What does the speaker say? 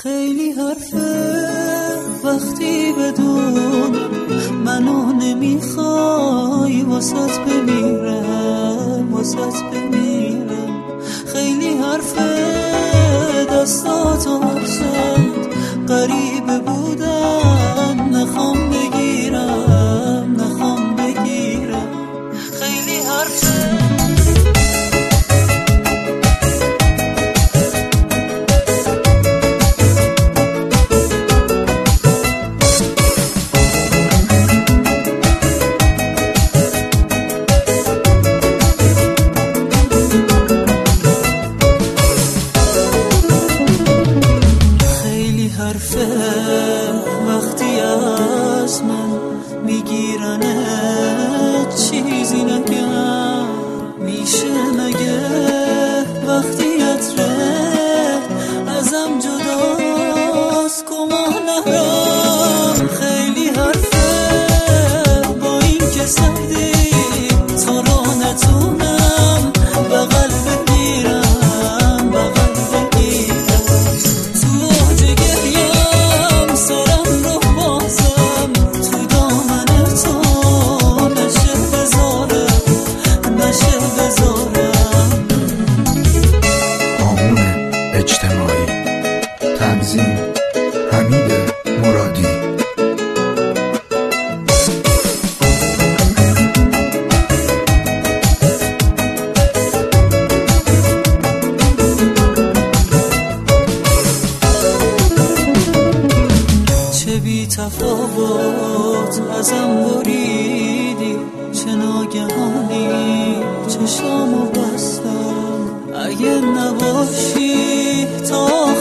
خیلی حرفه وقتی بدون منو نمیخوای واسط بمیرم خیلی حرفه دستاتو بسند غریبه بودن نخوام بگیرم خیلی حرفه وقتی از من میگیرنه چیزی نگم میشه مگه وقتی عطره ازم جداست گمان نرم خیلی حرفه با این که سردی تا را نتونم بغل بگیرم اجتماعی تنظیم حمید مرادی چه بی تفاوت ازم بریدی چه ناگهانی چشامو بستم اگه نباشی تا